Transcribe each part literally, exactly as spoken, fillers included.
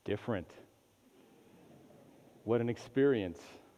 different. What an experience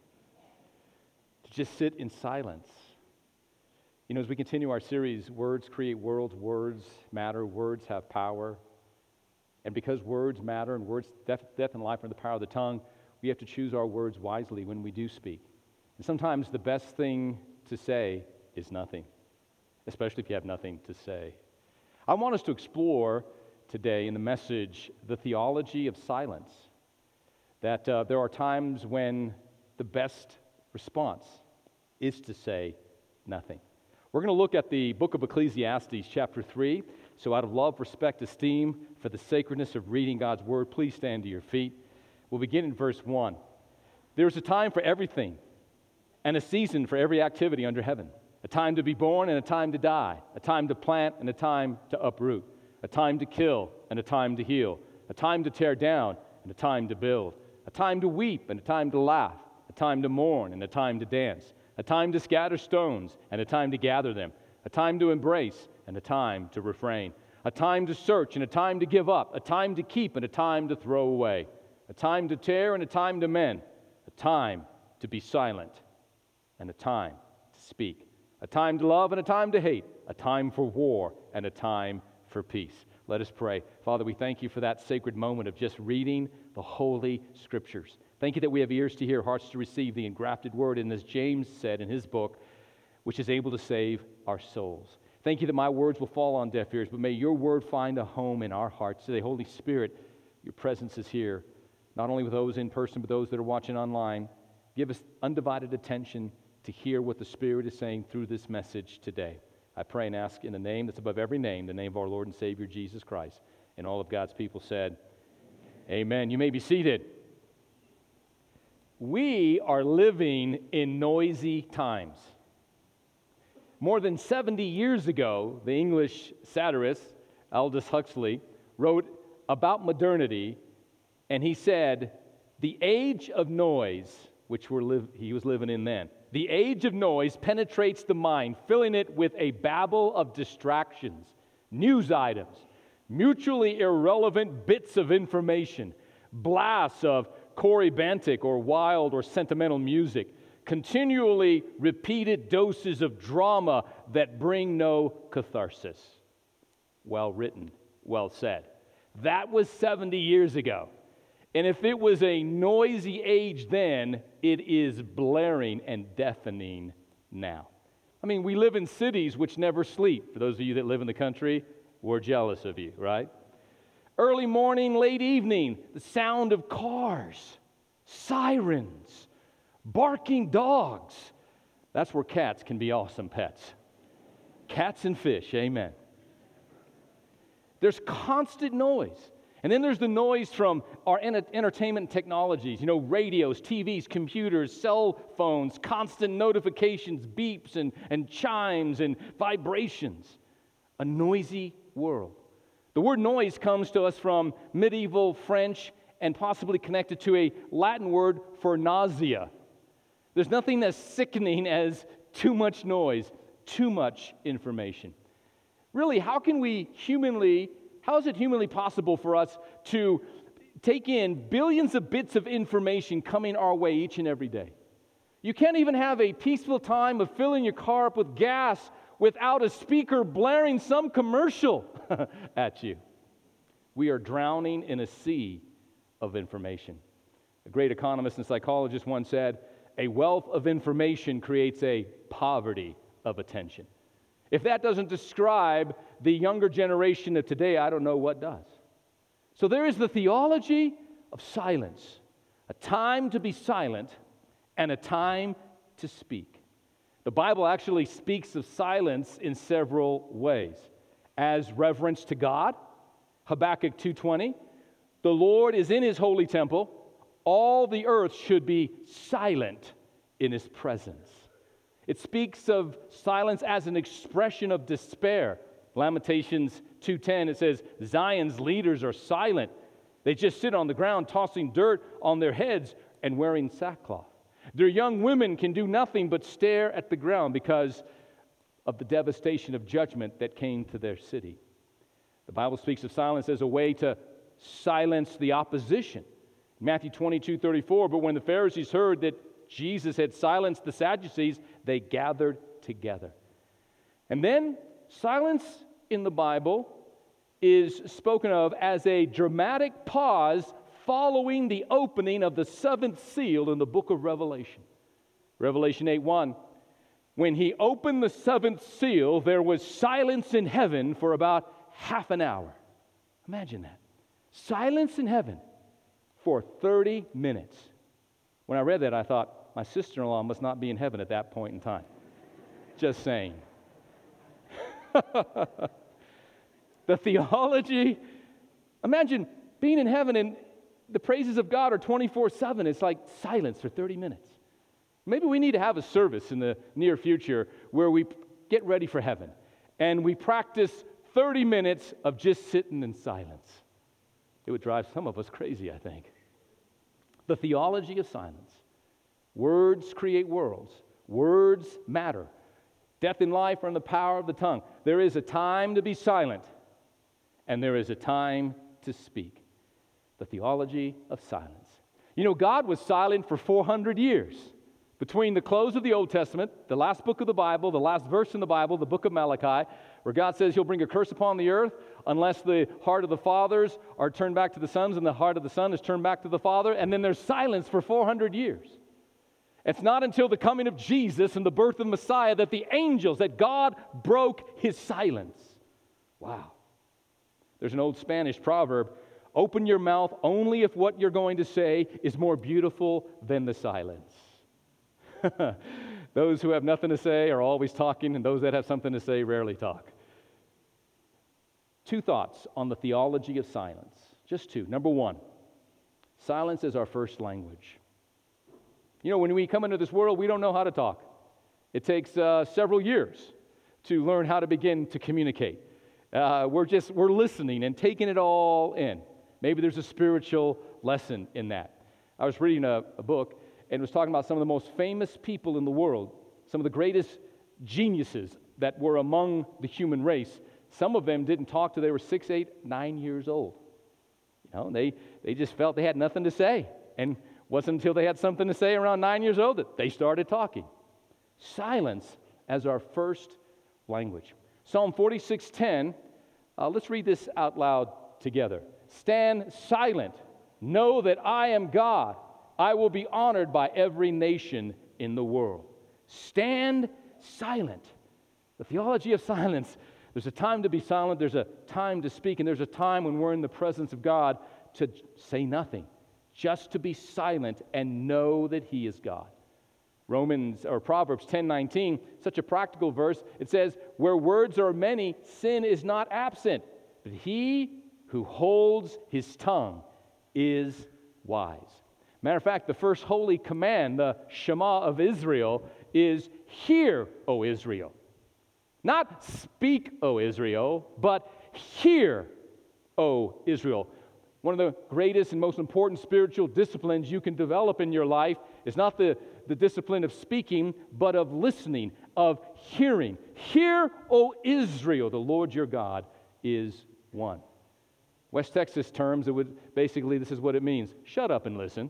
to just sit in silence. You know, as we continue our series, Words Create Worlds, Words Matter, Words Have Power. And because words matter and words, death, death and life are the power of the tongue, we have to choose our words wisely when we do speak. And sometimes the best thing to say is nothing, especially if you have nothing to say. I want us to explore today in the message the theology of silence. That uh, there are times when the best response is to say nothing. We're going to look at the book of Ecclesiastes, chapter three. So out of love, respect, esteem for the sacredness of reading God's word, please stand to your feet. We'll begin in verse one. There is a time for everything and a season for every activity under heaven. A time to be born and a time to die. A time to plant and a time to uproot. A time to kill and a time to heal. A time to tear down and a time to build. A time to weep and a time to laugh. A time to mourn and a time to dance. A time to scatter stones and a time to gather them. A time to embrace and a time to refrain. A time to search and a time to give up. A time to keep and a time to throw away. A time to tear and a time to mend. A time to be silent and a time to speak. A time to love and a time to hate. A time for war and a time for peace. Let us pray. Father, we thank you for that sacred moment of just reading the Holy Scriptures. Thank you that we have ears to hear, hearts to receive the engrafted word, and as James said in his book, which is able to save our souls. Thank you that my words will fall on deaf ears, but may your word find a home in our hearts today. Holy Spirit, your presence is here, not only with those in person, but those that are watching online. Give us undivided attention to hear what the Spirit is saying through this message today. I pray and ask in the name that's above every name, the name of our Lord and Savior, Jesus Christ. And all of God's people said, Amen. You may be seated. We are living in noisy times. More than seventy years ago, the English satirist Aldous Huxley wrote about modernity, and he said, the age of noise, which we're li- he was living in then, the age of noise penetrates the mind, filling it with a babble of distractions, news items, mutually irrelevant bits of information, blasts of corybantic or wild or sentimental music, continually repeated doses of drama that bring no catharsis. Well written, well said. That was seventy years ago. And if it was a noisy age then, it is blaring and deafening now. I mean, we live in cities which never sleep. For those of you that live in the country, we're jealous of you, right? Early morning, late evening, the sound of cars, sirens, barking dogs. That's where cats can be awesome pets. Cats and fish, amen. There's constant noise. And then there's the noise from our entertainment technologies, you know, radios, T Vs, computers, cell phones, constant notifications, beeps and, and chimes and vibrations. A noisy world. The word noise comes to us from medieval French and possibly connected to a Latin word for nausea. There's nothing as sickening as too much noise, too much information. Really, how can we humanly, how is it humanly possible for us to take in billions of bits of information coming our way each and every day? You can't even have a peaceful time of filling your car up with gas without a speaker blaring some commercial at you. We are drowning in a sea of information. A great economist and psychologist once said, a wealth of information creates a poverty of attention. If that doesn't describe the younger generation of today, I don't know what does. So there is the theology of silence, a time to be silent and a time to speak. The Bible actually speaks of silence in several ways. As reverence to God, Habakkuk two twenty, the Lord is in his holy temple, all the earth should be silent in his presence. It speaks of silence as an expression of despair. Lamentations two ten, it says, Zion's leaders are silent. They just sit on the ground, tossing dirt on their heads and wearing sackcloth. Their young women can do nothing but stare at the ground because of the devastation of judgment that came to their city. The Bible speaks of silence as a way to silence the opposition. Matthew twenty-two thirty-four, but when the Pharisees heard that Jesus had silenced the Sadducees, they gathered together. And then silence in the Bible is spoken of as a dramatic pause following the opening of the seventh seal in the book of Revelation. Revelation eight one, when he opened the seventh seal, there was silence in heaven for about half an hour. Imagine that. Silence in heaven for thirty minutes. When I read that, I thought, my sister-in-law must not be in heaven at that point in time. Just saying. The theology, imagine being in heaven and the praises of God are twenty-four seven. It's like silence for thirty minutes. Maybe we need to have a service in the near future where we get ready for heaven and we practice thirty minutes of just sitting in silence. It would drive some of us crazy, I think. The theology of silence. Words create worlds. Words matter. Death and life are in the power of the tongue. There is a time to be silent, and there is a time to speak. The theology of silence. You know, God was silent for four hundred years. Between the close of the Old Testament, the last book of the Bible, the last verse in the Bible, the book of Malachi, where God says he'll bring a curse upon the earth unless the heart of the fathers are turned back to the sons and the heart of the son is turned back to the father. And then there's silence for four hundred years. It's not until the coming of Jesus and the birth of Messiah that the angels, that God broke his silence. Wow. There's an old Spanish proverb, open your mouth only if what you're going to say is more beautiful than the silence. Those who have nothing to say are always talking, and those that have something to say rarely talk. Two thoughts on the theology of silence. Just two. Number one, silence is our first language. You know, when we come into this world, we don't know how to talk. It takes uh, several years to learn how to begin to communicate. Uh, we're just, we're listening and taking it all in. Maybe there's a spiritual lesson in that. I was reading a, a book, and it was talking about some of the most famous people in the world, some of the greatest geniuses that were among the human race. Some of them didn't talk till they were six, eight, nine years old. You know, they, they just felt they had nothing to say. And wasn't until they had something to say around nine years old that they started talking. Silence as our first language. Psalm forty-six ten, uh, let's read this out loud together. Stand silent, know that I am God. I will be honored by every nation in the world. Stand silent. The theology of silence. There's a time to be silent, there's a time to speak, and there's a time when we're in the presence of God to say nothing. Just to be silent and know that he is God. Romans or Proverbs ten nineteen, such a practical verse. It says, where words are many, sin is not absent, but he who holds his tongue is wise. Matter of fact, the first holy command, the Shema of Israel, is hear, O Israel. Not speak, O Israel, but hear, O Israel. One of the greatest and most important spiritual disciplines you can develop in your life is not the, the discipline of speaking, but of listening, of hearing. Hear, O Israel, the Lord your God is one. West Texas terms, it would basically, this is what it means. Shut up and listen.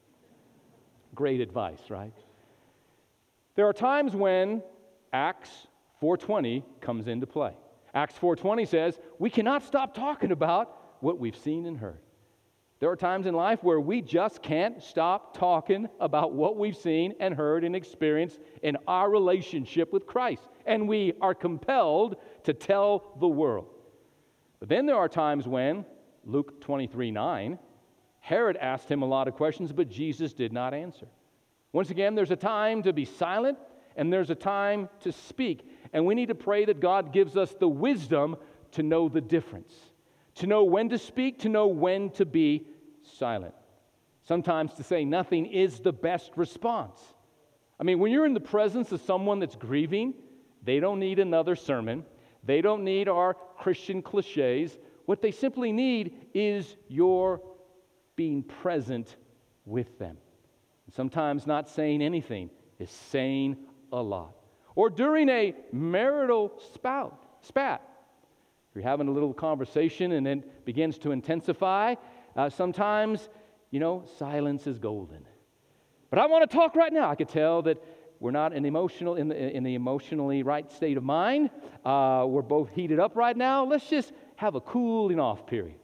Great advice, right? There are times when Acts four twenty comes into play. Acts four twenty says, we cannot stop talking about what we've seen and heard. There are times in life where we just can't stop talking about what we've seen and heard and experienced in our relationship with Christ. And we are compelled to tell the world. But then there are times when, Luke twenty-three nine, Herod asked him a lot of questions, but Jesus did not answer. Once again, there's a time to be silent, and there's a time to speak. And we need to pray that God gives us the wisdom to know the difference. To know when to speak, to know when to be silent. Sometimes to say nothing is the best response. I mean, when you're in the presence of someone that's grieving, they don't need another sermon. They don't need our Christian cliches. What they simply need is your being present with them. Sometimes not saying anything is saying a lot. Or during a marital spout, spat. You're having a little conversation and then it begins to intensify. Uh, sometimes, you know, silence is golden. But I want to talk right now. I could tell that we're not in emotional in the, in the emotionally right state of mind. Uh, we're both heated up right now. Let's just have a cooling off period.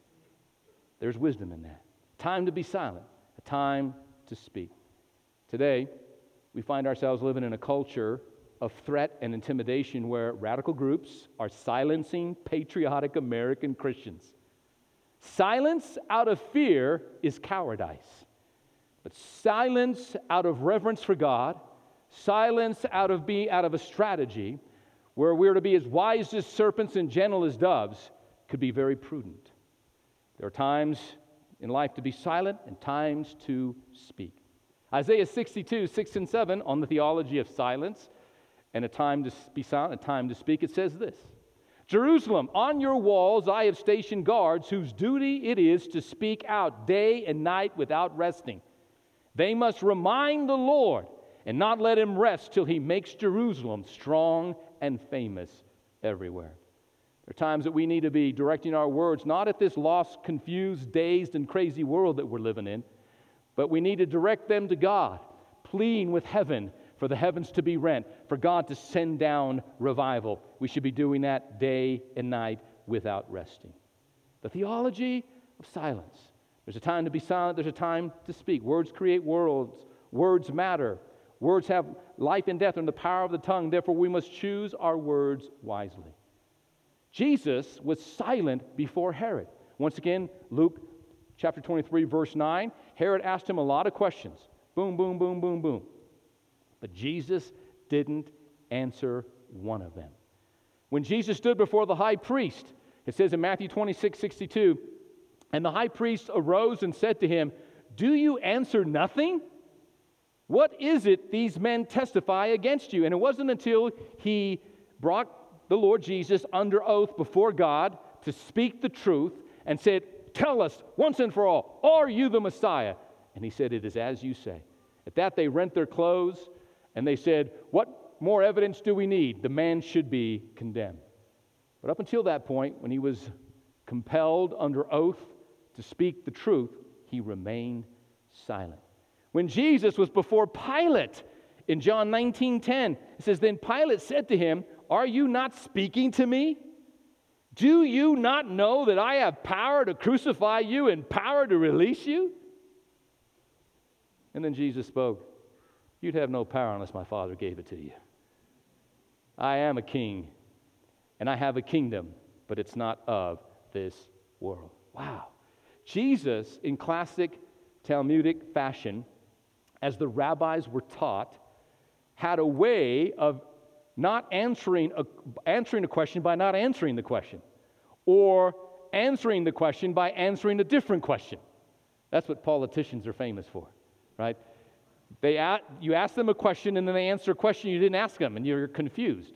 There's wisdom in that. Time to be silent, a time to speak. Today, we find ourselves living in a culture of threat and intimidation where radical groups are silencing patriotic American Christians. Silence out of fear is cowardice. But silence out of reverence for God, silence out of being out of a strategy where we're to be as wise as serpents and gentle as doves could be very prudent. There are times in life to be silent and times to speak. Isaiah sixty-two, six and seven on the theology of silence and a time to be silent, a time to speak, it says this: Jerusalem, on your walls I have stationed guards whose duty it is to speak out day and night without resting. They must remind the Lord and not let him rest till he makes Jerusalem strong and famous everywhere. There are times that we need to be directing our words not at this lost, confused, dazed, and crazy world that we're living in, but we need to direct them to God, pleading with heaven for the heavens to be rent, for God to send down revival. We should be doing that day and night without resting. The theology of silence. There's a time to be silent, there's a time to speak. Words create worlds. Words matter. Words have life and death in the power of the tongue. Therefore, we must choose our words wisely. Jesus was silent before Herod. Once again, Luke chapter twenty-three, verse nine. Herod asked him a lot of questions. Boom, boom, boom, boom, boom. But Jesus didn't answer one of them. When Jesus stood before the high priest, it says in Matthew twenty-six, sixty-two, and the high priest arose and said to him, "Do you answer nothing? What is it these men testify against you?" And it wasn't until he brought the Lord Jesus under oath before God to speak the truth and said, "Tell us once and for all, are you the Messiah?" And he said, "It is as you say." At that they rent their clothes and they said, "What more evidence do we need? The man should be condemned." But up until that point, when he was compelled under oath to speak the truth, he remained silent. When Jesus was before Pilate in John nineteen ten, it says, "Then Pilate said to him, 'Are you not speaking to me? Do you not know that I have power to crucify you and power to release you?' And then Jesus spoke, 'You'd have no power unless my Father gave it to you. I am a king, and I have a kingdom, but it's not of this world.'" Wow. Jesus, in classic Talmudic fashion, as the rabbis were taught, had a way of not answering a, answering a question by not answering the question, or answering the question by answering a different question. That's what politicians are famous for, right? They a- you ask them a question, and then they answer a question you didn't ask them, and you're confused.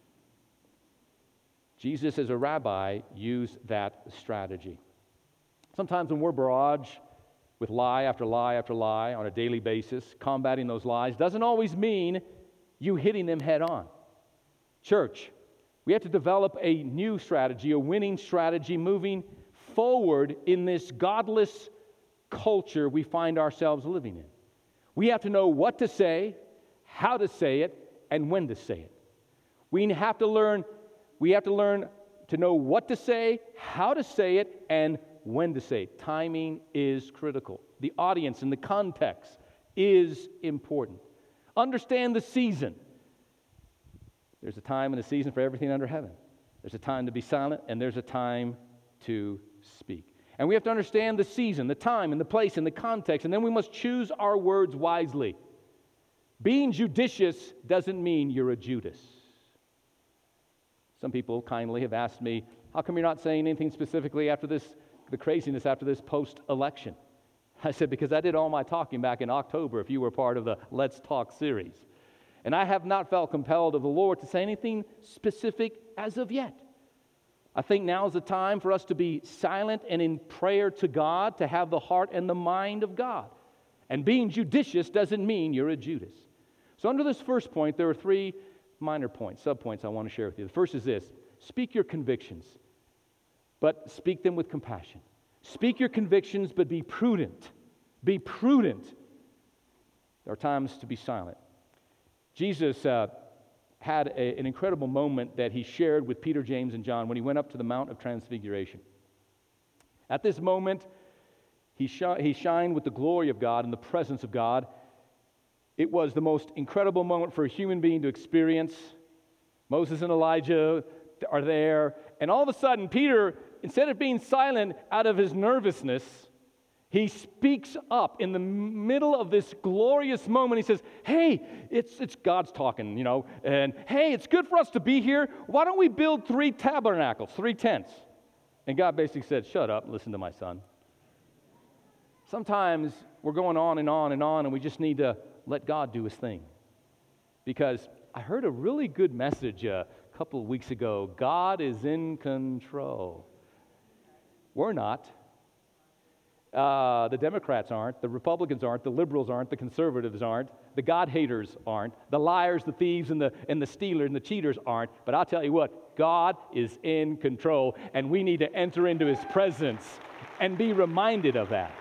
Jesus, as a rabbi, used that strategy. Sometimes when we're barraged with lie after lie after lie on a daily basis, combating those lies doesn't always mean you hitting them head on. Church, we have to develop a new strategy, a winning strategy, moving forward in this godless culture we find ourselves living in. We have to know what to say, how to say it, and when to say it. We have to learn, we have to learn to know what to say, how to say it, and when to say it. Timing is critical. The audience and the context is important. Understand the season. There's a time and a season for everything under heaven. There's a time to be silent, and there's a time to speak. And we have to understand the season, the time, and the place, and the context, and then we must choose our words wisely. Being judicious doesn't mean you're a Judas. Some people kindly have asked me, how come you're not saying anything specifically after this, the craziness after this post-election? I said, because I did all my talking back in October, if you were part of the Let's Talk series. And I have not felt compelled of the Lord to say anything specific as of yet. I think now is the time for us to be silent and in prayer to God, to have the heart and the mind of God. And being judicious doesn't mean you're a Judas. So under this first point, there are three minor points, sub-points I want to share with you. The first is this: speak your convictions. but speak them with compassion. Speak your convictions, but be prudent. Be prudent. There are times to be silent. Jesus uh, had a, an incredible moment that he shared with Peter, James, and John when he went up to the Mount of Transfiguration. At this moment, he, sh- he shined with the glory of God and the presence of God. It was the most incredible moment for a human being to experience. Moses and Elijah are there, and all of a sudden, Peter, instead of being silent out of his nervousness, he speaks up in the middle of this glorious moment. He says, hey, it's, it's God's talking, you know, and hey, it's good for us to be here. Why don't we build three tabernacles, three tents? And God basically said, shut up, listen to my son. Sometimes we're going on and on and on, and we just need to let God do his thing. Because I heard a really good message a couple of weeks ago. God is in control. We're not. Uh, the Democrats aren't. The Republicans aren't. The liberals aren't. The conservatives aren't. The God haters aren't. The liars, the thieves, and the, and the stealers and the cheaters aren't. But I'll tell you what, God is in control, and we need to enter into his presence and be reminded of that.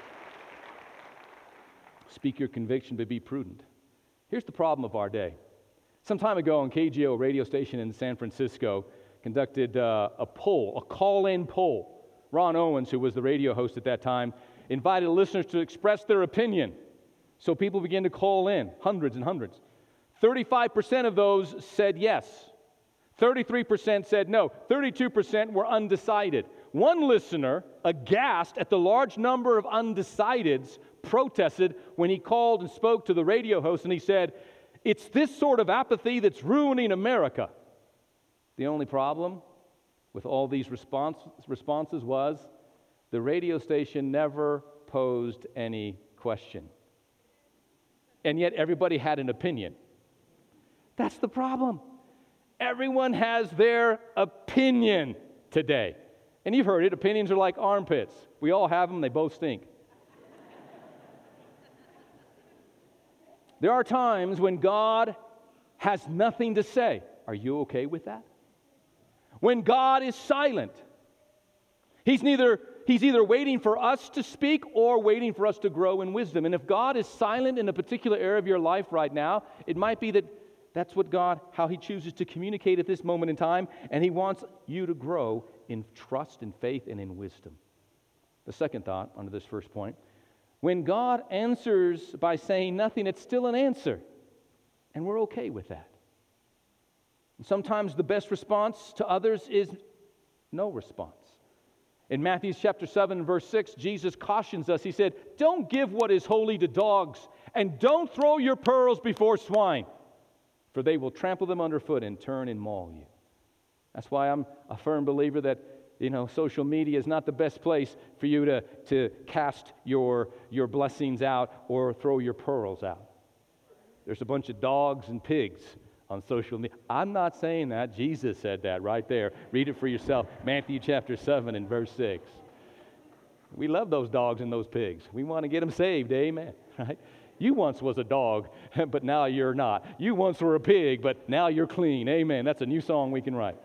Speak your conviction, but be prudent. Here's the problem of our day. Some time ago on K G O radio station in San Francisco, conducted uh, a poll, a call-in poll. Ron Owens, who was the radio host at that time, invited listeners to express their opinion. So people began to call in, hundreds and hundreds. thirty-five percent of those said yes. thirty-three percent said no. thirty-two percent were undecided. One listener, aghast at the large number of undecideds, protested when he called and spoke to the radio host, and he said, it's this sort of apathy that's ruining America. The only problem with all these response, responses was the radio station never posed any question. And yet everybody had an opinion. That's the problem. Everyone has their opinion today. And you've heard it, opinions are like armpits. We all have them, they both stink. There are times when God has nothing to say. Are you okay with that? When God is silent, He's neither He's either waiting for us to speak or waiting for us to grow in wisdom. And if God is silent in a particular area of your life right now, it might be that that's what God, how He chooses to communicate at this moment in time, and He wants you to grow in trust and faith and in wisdom. The second thought under this first point, when God answers by saying nothing, it's still an answer, and we're okay with that. And sometimes the best response to others is no response. In Matthew chapter seven, verse six, Jesus cautions us. He said, don't give what is holy to dogs, and don't throw your pearls before swine, for they will trample them underfoot and turn and maul you. That's why I'm a firm believer that, you know, social media is not the best place for you to, to cast your, your blessings out or throw your pearls out. There's a bunch of dogs and pigs on social media. I'm not saying that. Jesus said that right there. Read it for yourself. Matthew chapter seven and verse six. We love those dogs and those pigs. We want to get them saved. Amen. Right? You once was a dog, but now you're not. You once were a pig, but now you're clean. Amen. That's a new song we can write.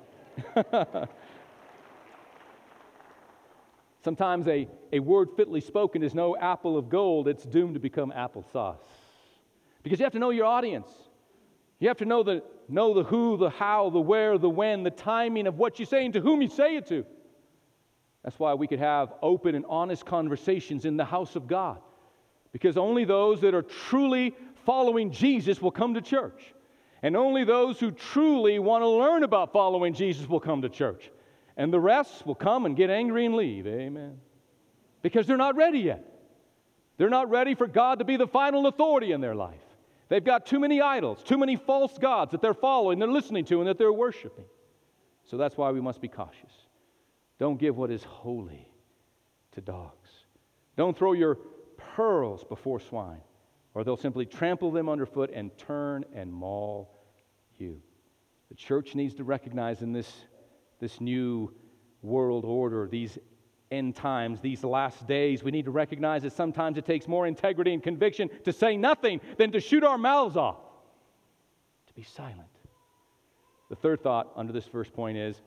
Sometimes a, a word fitly spoken is no apple of gold. It's doomed to become applesauce. Because you have to know your audience. You have to know the, know the who, the how, the where, the when, the timing of what you say and to whom you say it to. That's why we could have open and honest conversations in the house of God. Because only those that are truly following Jesus will come to church. And only those who truly want to learn about following Jesus will come to church. And the rest will come and get angry and leave. Amen. Because they're not ready yet. They're not ready for God to be the final authority in their life. They've got too many idols, too many false gods that they're following, they're listening to, and that they're worshiping. So that's why we must be cautious. Don't give what is holy to dogs. Don't throw your pearls before swine, or they'll simply trample them underfoot and turn and maul you. The church needs to recognize in this, this new world order, these end times, these last days, we need to recognize that sometimes it takes more integrity and conviction to say nothing than to shoot our mouths off, to be silent. The third thought under this first point is,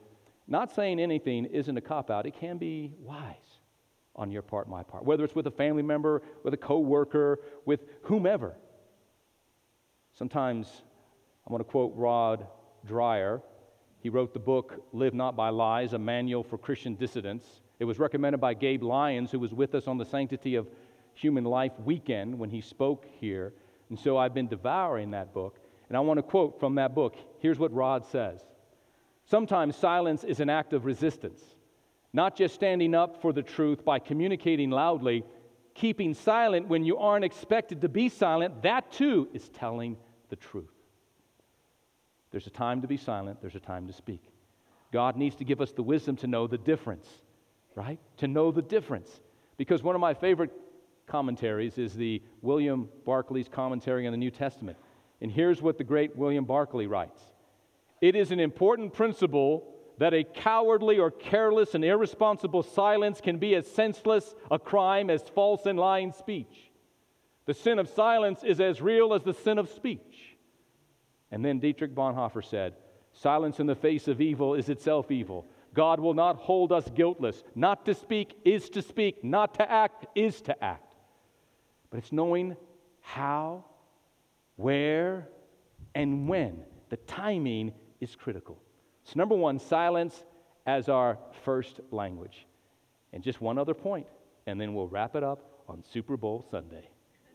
Not saying anything isn't a cop-out. It can be wise on your part, my part, whether it's with a family member, with a coworker, with whomever. Sometimes, I want to quote Rod Dreher. He wrote the book, Live Not by Lies, a manual for Christian dissidents. It was recommended by Gabe Lyons, who was with us on the Sanctity of Human Life weekend when he spoke here. And so I've been devouring that book. And I want to quote from that book. Here's what Rod says. Sometimes silence is an act of resistance, not just standing up for the truth by communicating loudly. Keeping silent when you aren't expected to be silent, that too is telling the truth. There's a time to be silent, there's a time to speak. God needs to give us the wisdom to know the difference, right? To know the difference. Because one of my favorite commentaries is the William Barclay's commentary on the New Testament. And here's what the great William Barclay writes. It is an important principle that a cowardly or careless and irresponsible silence can be as senseless a crime as false and lying speech. The sin of silence is as real as the sin of speech. And then Dietrich Bonhoeffer said, silence in the face of evil is itself evil. God will not hold us guiltless. Not to speak is to speak. Not to act is to act. But it's knowing how, where, and when. The timing is critical. So number one, silence as our first language. And just one other point, and then we'll wrap it up on Super Bowl Sunday.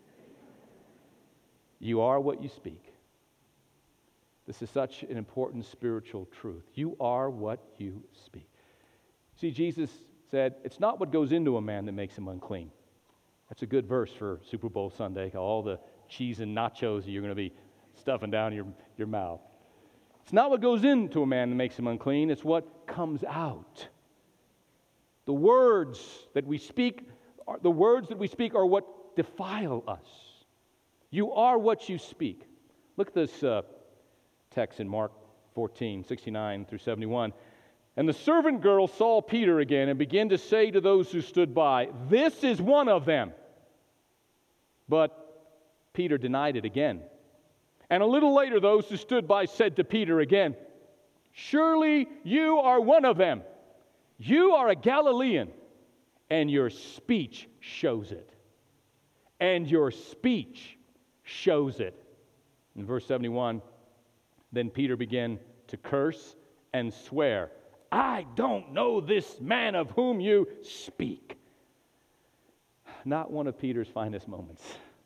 You are what you speak. This is such an important spiritual truth. You are what you speak. See, Jesus said, it's not what goes into a man that makes him unclean. That's a good verse for Super Bowl Sunday, all the cheese and nachos you're going to be stuffing down your, your mouth. It's not what goes into a man that makes him unclean. It's what comes out. The words that we speak, are, the words that we speak are what defile us. You are what you speak. Look at this uh, text in Mark fourteen, sixty-nine through seventy-one. And the servant girl saw Peter again and began to say to those who stood by, this is one of them. But Peter denied it again. And a little later, those who stood by said to Peter again, surely you are one of them. You are a Galilean, and your speech shows it. And your speech shows it. In verse seventy-one, then Peter began to curse and swear, I don't know this man of whom you speak. Not one of Peter's finest moments.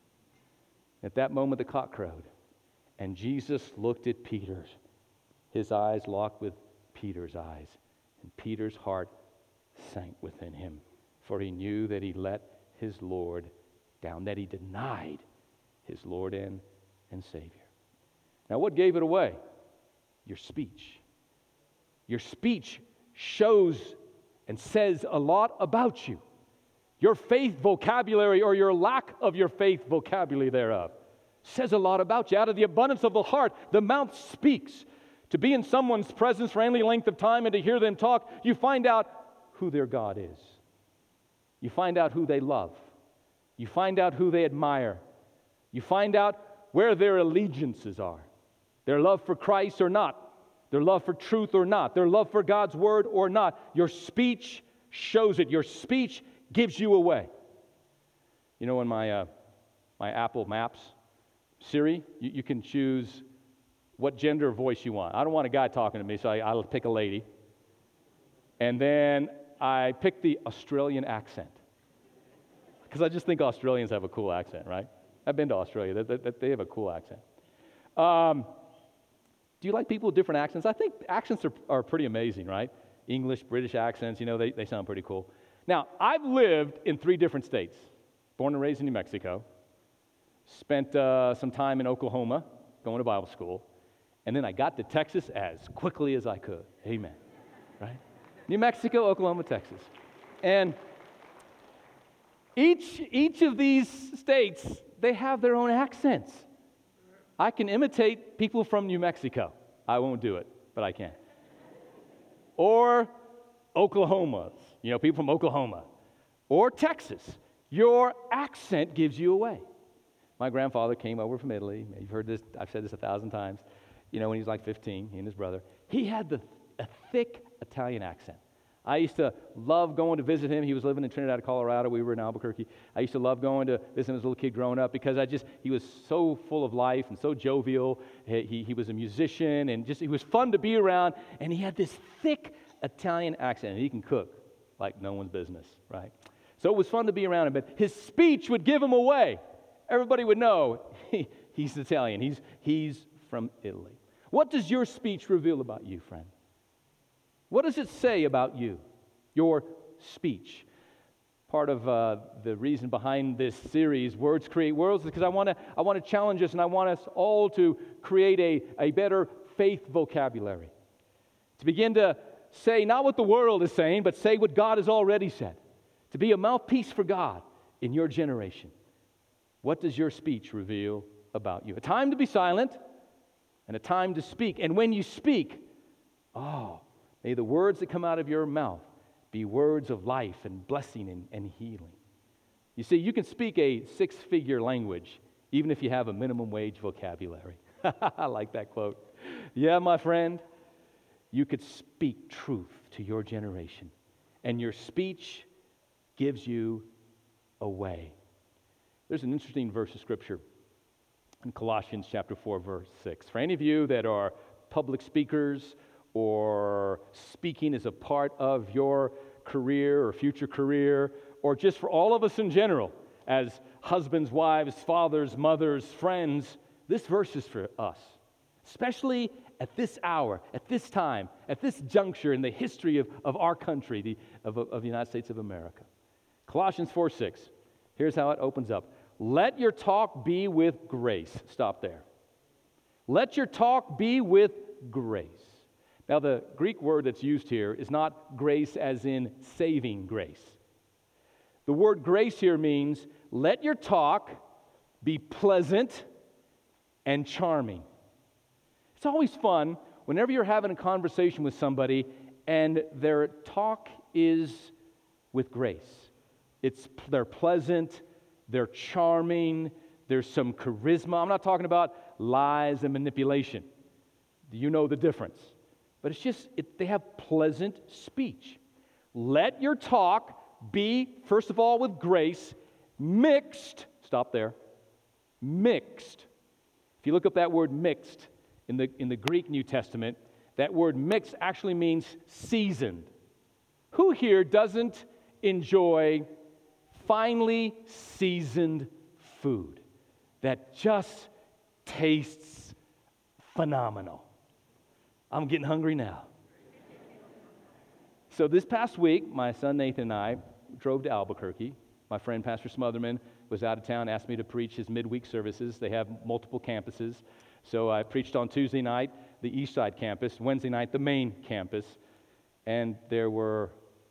At that moment, the cock crowed. And Jesus looked at Peter. His eyes locked with Peter's eyes. And Peter's heart sank within him. For he knew that he let his Lord down. That he denied his Lord and, and Savior. Now what gave it away? Your speech. Your speech shows and says a lot about you. Your faith vocabulary or your lack of your faith vocabulary thereof says a lot about you. Out of the abundance of the heart, the mouth speaks. To be in someone's presence for any length of time and to hear them talk, you find out who their God is. You find out who they love. You find out who they admire. You find out where their allegiances are. Their love for Christ or not. Their love for truth or not. Their love for God's word or not. Your speech shows it. Your speech gives you away. You know, in my, uh, my Apple Maps, Siri, you, you can choose what gender voice you want. I don't want a guy talking to me, so I, I'll pick a lady. And then I pick the Australian accent. Because I just think Australians have a cool accent, right? I've been to Australia. They, they, they have a cool accent. Um, do you like people with different accents? I think accents are, are pretty amazing, right? English, British accents, you know, they, they sound pretty cool. Now, I've lived in three different states. Born and raised in New Mexico. Spent uh, some time in Oklahoma, going to Bible school. And then I got to Texas as quickly as I could. Amen. Right? New Mexico, Oklahoma, Texas. And each, each of these states, they have their own accents. I can imitate people from New Mexico. I won't do it, but I can. Or Oklahoma, you know, people from Oklahoma. Or Texas. Your accent gives you away. My grandfather came over from Italy. You've heard this, I've said this a thousand times. You know, when he was like fifteen, he and his brother. He had the a thick Italian accent. I used to love going to visit him. He was living in Trinidad, Colorado. We were in Albuquerque. I used to love going to visit him as a little kid growing up because I just, he was so full of life and so jovial. He, he was a musician and just, he was fun to be around. And he had this thick Italian accent. And he can cook like no one's business, right? So it was fun to be around him. But his speech would give him away. Everybody would know he, he's Italian. He's, he's from Italy. What does your speech reveal about you, friend? What does it say about you, your speech? Part of uh, the reason behind this series, Words Create Worlds, is because I want to I want to challenge us, and I want us all to create a, a better faith vocabulary. To begin to say not what the world is saying, but say what God has already said. To be a mouthpiece for God in your generation. What does your speech reveal about you? A time to be silent and a time to speak. And when you speak, oh, may the words that come out of your mouth be words of life and blessing and, and healing. You see, you can speak a six-figure language even if you have a minimum wage vocabulary. I like that quote. Yeah, my friend, you could speak truth to your generation, and your speech gives you away. There's an interesting verse of Scripture in Colossians chapter four, verse six. For any of you that are public speakers, or speaking as a part of your career or future career, or just for all of us in general, as husbands, wives, fathers, mothers, friends, this verse is for us, especially at this hour, at this time, at this juncture in the history of, of our country, the, of, of the United States of America. Colossians four six, here's how it opens up. Let your talk be with grace. Stop there. Let your talk be with grace. Now, the Greek word that's used here is not grace as in saving grace. The word grace here means let your talk be pleasant and charming. It's always fun whenever you're having a conversation with somebody and their talk is with grace. It's, they're pleasant, they're charming, there's some charisma. I'm not talking about lies and manipulation. You know the difference. But it's just, it, they have pleasant speech. Let your talk be, first of all, with grace, mixed, stop there, mixed. If you look up that word mixed in the, in the Greek New Testament, that word mixed actually means seasoned. Who here doesn't enjoy finely seasoned food that just tastes phenomenal? I'm getting hungry now. So this past week, my son Nathan and I drove to Albuquerque. My friend Pastor Smotherman was out of town, asked me to preach his midweek services. They have multiple campuses. So I preached on Tuesday night, the East Side campus, Wednesday night, the main campus, and there were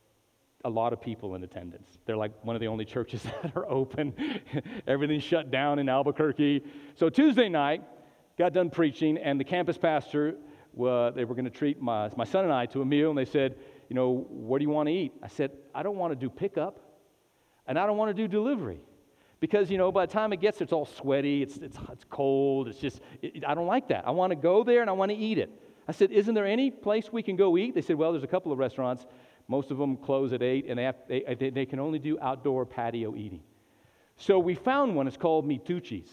a lot of people in attendance. They're like one of the only churches that are open. Everything's shut down in Albuquerque. So Tuesday night, got done preaching, and the campus pastor, Uh, they were going to treat my, my son and I to a meal, and they said, you know, what do you want to eat? I said, I don't want to do pickup, and I don't want to do delivery. Because, you know, by the time it gets there, it's all sweaty, it's, it's, it's cold, it's just, it, I don't like that. I want to go there, and I want to eat it. I said, isn't there any place we can go eat? They said, well, there's a couple of restaurants. Most of them close at eight, and they, have, they, they can only do outdoor patio eating. So we found one. It's called Mitucci's.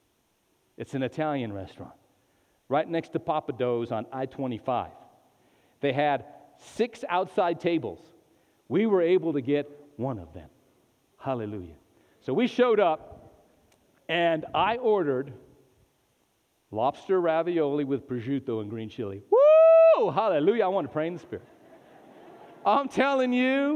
It's an Italian restaurant right next to Papa Do's on I twenty-five. They had six outside tables. We were able to get one of them. Hallelujah. So we showed up, and I ordered lobster ravioli with prosciutto and green chili. Woo! Hallelujah. I want to pray in the Spirit. I'm telling you,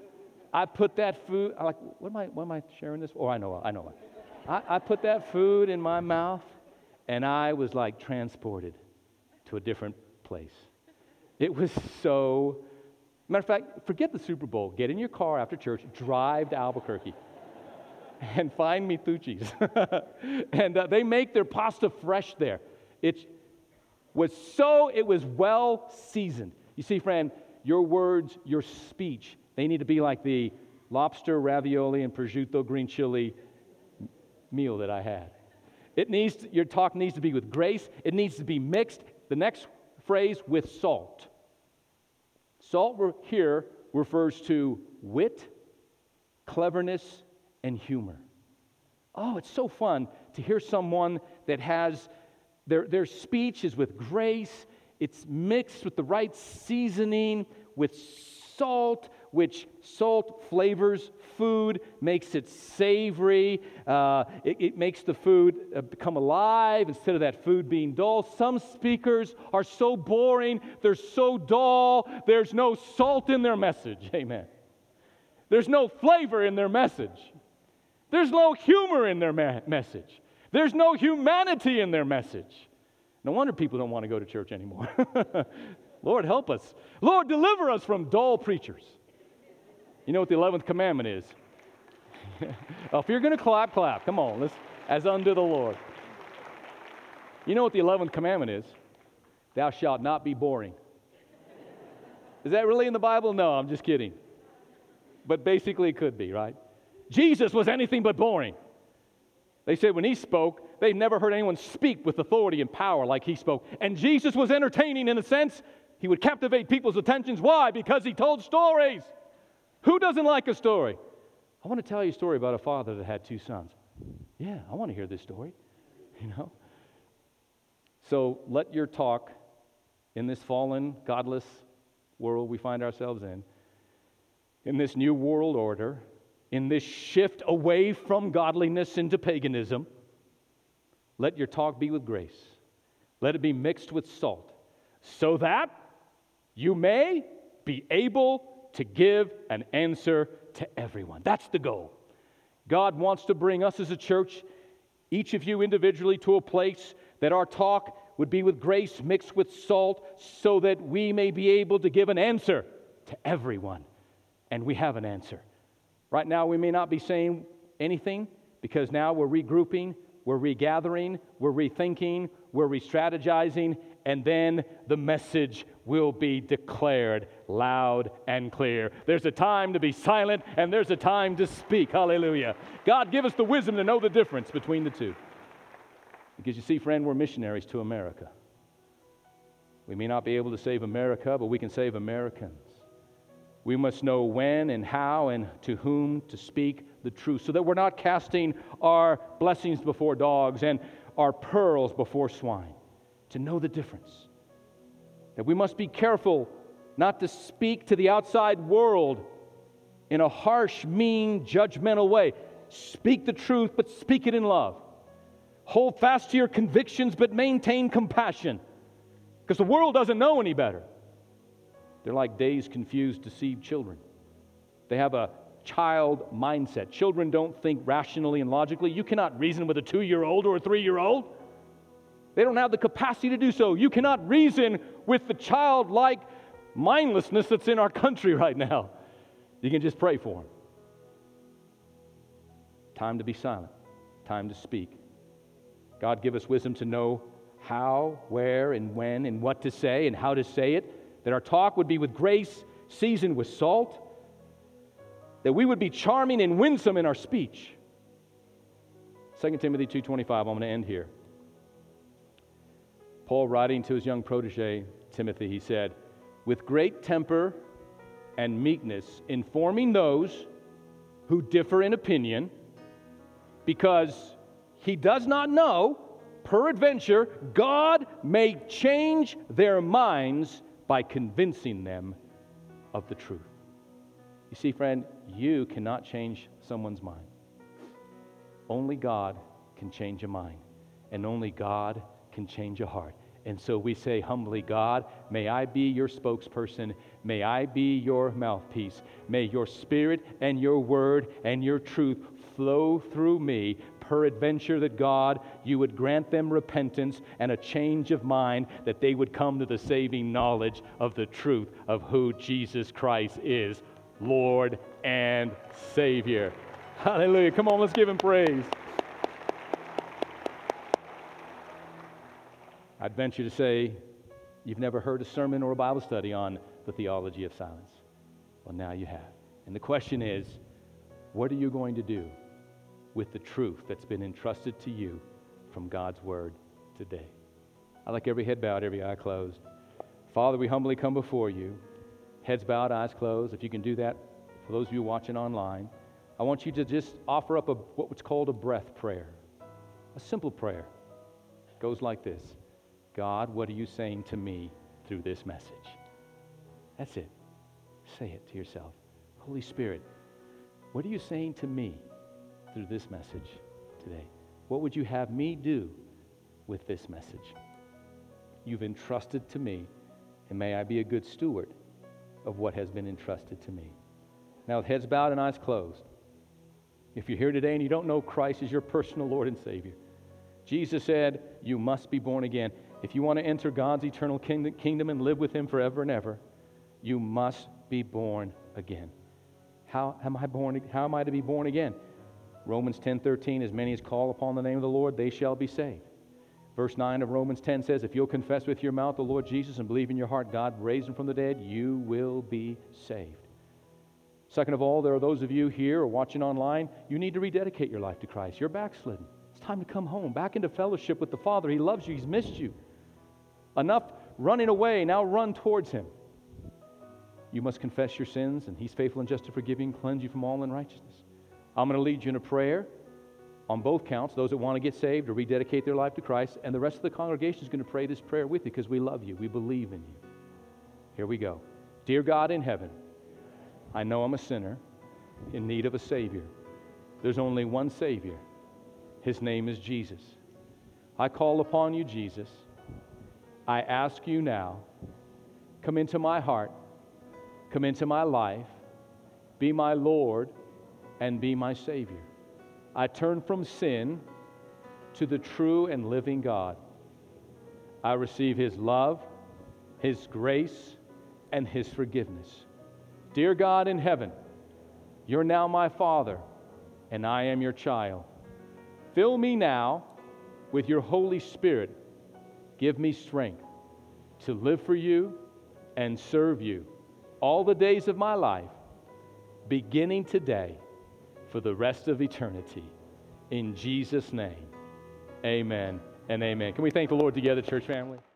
I put that food, I'm like, what am I, what am I sharing this? Oh, I know, I know. I, I put that food in my mouth, and I was like transported to a different place. It was so, matter of fact, forget the Super Bowl. Get in your car after church, drive to Albuquerque, and find Mitucci's. and uh, they make their pasta fresh there. It was so, it was well seasoned. You see, friend, your words, your speech, they need to be like the lobster, ravioli, and prosciutto green chili meal that I had. It needs to, your talk needs to be with grace. It needs to be mixed. The next phrase, with salt. Salt re- here refers to wit, cleverness, and humor. Oh, it's so fun to hear someone that has, their, their speech is with grace, it's mixed with the right seasoning, with salt, which salt flavors food, makes it savory, uh, it, it makes the food uh, become alive instead of that food being dull. Some speakers are so boring, they're so dull, there's no salt in their message. Amen. There's no flavor in their message. There's no humor in their ma- message. There's no humanity in their message. No wonder people don't want to go to church anymore. Lord, help us. Lord, deliver us from dull preachers. You know what the eleventh commandment is? Well, if you're going to clap, clap. Come on, let's, as unto the Lord. You know what the eleventh commandment is? Thou shalt not be boring. Is that really in the Bible? No, I'm just kidding. But basically it could be, right? Jesus was anything but boring. They said when he spoke, they'd never heard anyone speak with authority and power like he spoke. And Jesus was entertaining in a sense. He would captivate people's attentions. Why? Because he told stories. Who doesn't like a story? I want to tell you a story about a father that had two sons. Yeah, I want to hear this story, you know. So let your talk in this fallen, godless world we find ourselves in, in this new world order, in this shift away from godliness into paganism, let your talk be with grace. Let it be mixed with salt, so that you may be able to give an answer to everyone. That's the goal. God wants to bring us as a church, each of you individually, to a place that our talk would be with grace mixed with salt, so that we may be able to give an answer to everyone. And we have an answer. Right now we may not be saying anything, because now we're regrouping, we're regathering, we're rethinking, we're re-strategizing, and then the message will be declared loud and clear. There's a time to be silent, and there's a time to speak. Hallelujah. God, give us the wisdom to know the difference between the two. Because you see, friend, we're missionaries to America. We may not be able to save America, but we can save Americans. We must know when and how and to whom to speak the truth, so that we're not casting our blessings before dogs and our pearls before swine. To know the difference. That we must be careful not to speak to the outside world in a harsh, mean, judgmental way. Speak the truth, but speak it in love. Hold fast to your convictions, but maintain compassion. Because the world doesn't know any better. They're like dazed, confused, deceived children. They have a child mindset. Children don't think rationally and logically. You cannot reason with a two-year-old or a three-year-old. They don't have the capacity to do so. You cannot reason with the childlike mindlessness that's in our country right now. You can just pray for them. Time to be silent. Time to speak. God, give us wisdom to know how, where, and when, and what to say, and how to say it. That our talk would be with grace, seasoned with salt. That we would be charming and winsome in our speech. Second Timothy two twenty-five, I'm going to end here. Paul, writing to his young protege, Timothy, he said, with great temper and meekness, informing those who differ in opinion, because he does not know, peradventure, God may change their minds by convincing them of the truth. You see, friend, you cannot change someone's mind. Only God can change a mind, and only God can change a heart. And so we say humbly, God, may I be your spokesperson. May I be your mouthpiece. May your spirit and your word and your truth flow through me. Peradventure that, God, you would grant them repentance and a change of mind, that they would come to the saving knowledge of the truth of who Jesus Christ is, Lord and Savior. Hallelujah. Come on, let's give him praise. I'd venture to say you've never heard a sermon or a Bible study on the theology of silence. Well, now you have. And the question is, what are you going to do with the truth that's been entrusted to you from God's Word today? I'd like every head bowed, every eye closed. Father, we humbly come before you. heads bowed, eyes closed. If you can do that, for those of you watching online, I want you to just offer up a, what's called a breath prayer. A simple prayer. It goes like this. God, what are you saying to me through this message? That's it. Say it to yourself. Holy Spirit, what are you saying to me through this message today? What would you have me do with this message? You've entrusted to me, and may I be a good steward of what has been entrusted to me. Now, with heads bowed and eyes closed, if you're here today and you don't know Christ as your personal Lord and Savior, Jesus said, you must be born again. If you want to enter God's eternal kingdom and live with Him forever and ever, you must be born again. How am I born? How am I to be born again? Romans ten thirteen, as many as call upon the name of the Lord, they shall be saved. Verse nine of Romans ten says, if you'll confess with your mouth the Lord Jesus and believe in your heart God raised Him from the dead, you will be saved. Second of all, there are those of you here or watching online, you need to rededicate your life to Christ. You're backslidden. It's time to come home, back into fellowship with the Father. He loves you. He's missed you. Enough running away. Now run towards Him. You must confess your sins, and He's faithful and just to forgive you and cleanse you from all unrighteousness. I'm going to lead you in a prayer on both counts, those that want to get saved or rededicate their life to Christ, and the rest of the congregation is going to pray this prayer with you because we love you. We believe in you. Here we go. Dear God in heaven, I know I'm a sinner in need of a Savior. There's only one Savior. His name is Jesus. I call upon you, Jesus. I ask you now, come into my heart, come into my life, be my Lord, and be my Savior. I turn from sin to the true and living God. I receive His love, His grace, and His forgiveness. Dear God in heaven, you're now my Father, and I am your child. Fill me now with your Holy Spirit. Give me strength to live for you and serve you all the days of my life, beginning today for the rest of eternity. In Jesus' name, amen and amen. Can we thank the Lord together, church family?